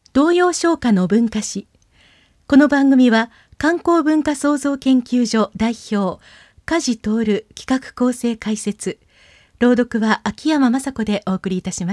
童謡唱歌の文化史。この番組は観光文化創造研究所代表梶徹企画構成解説、朗読は秋山雅子でお送りいたします。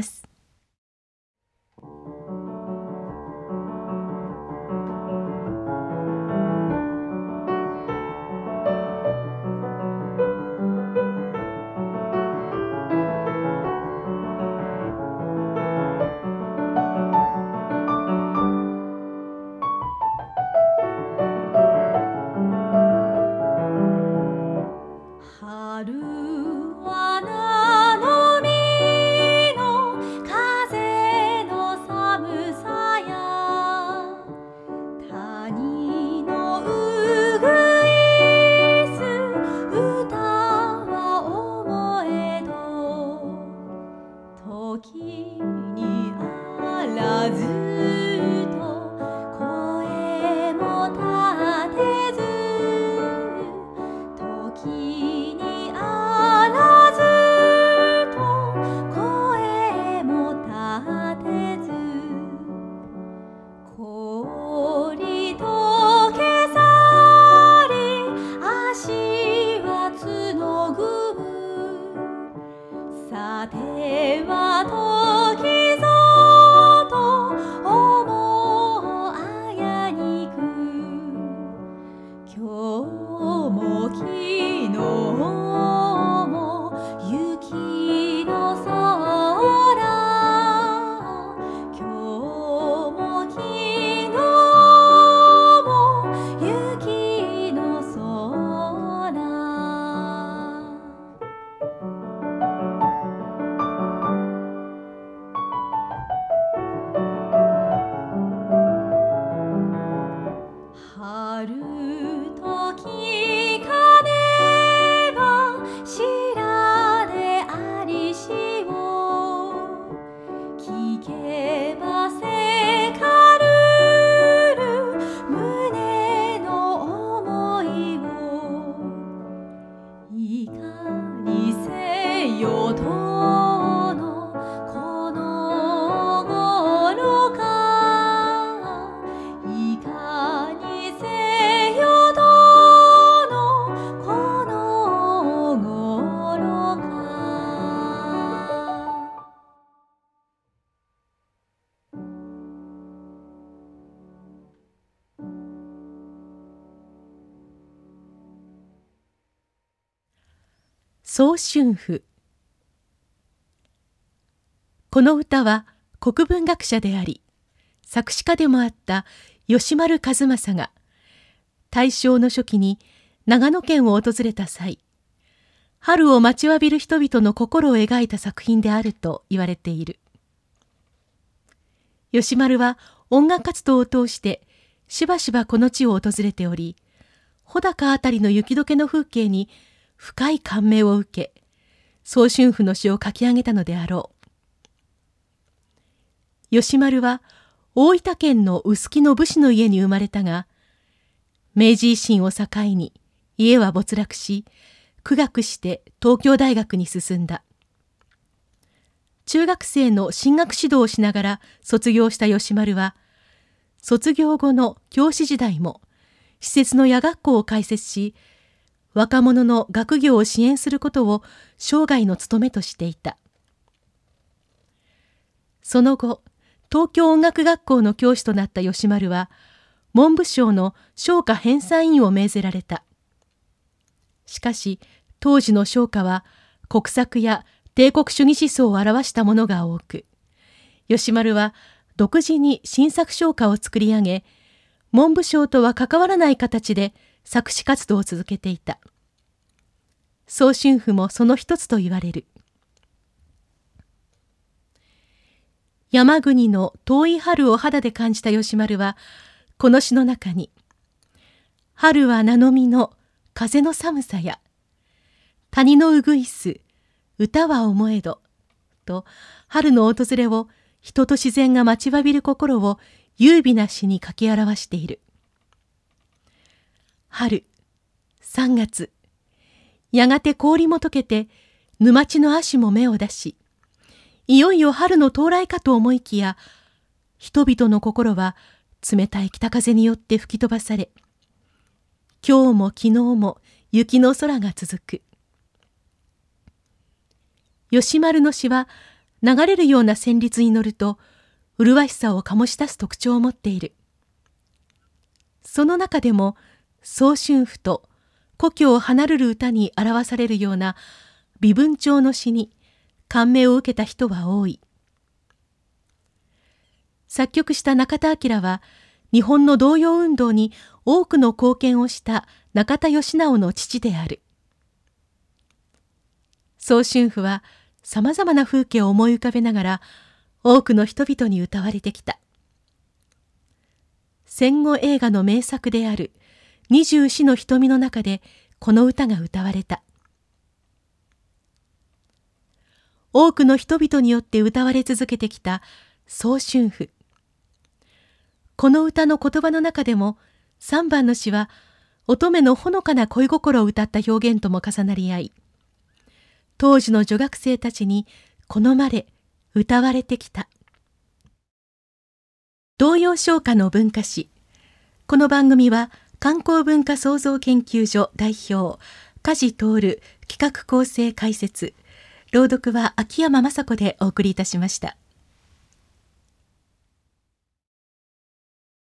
早春譜。この歌は国文学者であり作詞家でもあった吉丸一正が大正の初期に長野県を訪れた際、春を待ちわびる人々の心を描いた作品であると言われている。吉丸は音楽活動を通してしばしばこの地を訪れており、穂高あたりの雪解けの風景に深い感銘を受け、早春譜の詩を書き上げたのであろう。吉丸は大分県の臼杵の武士の家に生まれたが、明治維新を境に家は没落し、苦学して東京大学に進んだ。中学生の進学指導をしながら卒業した吉丸は、卒業後の教師時代も施設の夜学校を開設し、若者の学業を支援することを生涯の務めとしていた。その後、東京音楽学校の教師となった吉丸は、文部省の唱歌編纂員を命ぜられた。しかし、当時の唱歌は国策や帝国主義思想を表したものが多く、吉丸は独自に新作唱歌を作り上げ、文部省とは関わらない形で作詞活動を続けていた。早春譜もその一つと言われる。山国の遠い春を肌で感じた吉丸は、この詩の中に、春は名のみの風の寒さや、谷のうぐいす、歌は思えど、と春の訪れを人と自然が待ちわびる心を優美な詩に書き表している。春、3月、やがて氷も溶けて沼地の足も芽を出し、いよいよ春の到来かと思いきや、 人々の心は冷たい北風によって吹き飛ばされ、今日も昨日も雪の空が続く。吉丸の詩は流れるような旋律に乗ると麗しさを醸し出す特徴を持っている。その中でも早春譜と故郷を離れる歌に表されるような微文調の詩に感銘を受けた人は多い。作曲した中田彰は日本の童謡運動に多くの貢献をした中田喜直の父である。早春譜はさまざまな風景を思い浮かべながら多くの人々に歌われてきた。戦後映画の名作である二十四の瞳の中でこの歌が歌われた。多くの人々によって歌われ続けてきた早春譜。この歌の言葉の中でも3番の詩は乙女のほのかな恋心を歌った表現とも重なり合い、当時の女学生たちに好まれ歌われてきた。童謡唱歌の文化史。この番組は観光文化創造研究所代表梶徹、企画構成解説、朗読は秋山雅子でお送りいたしました。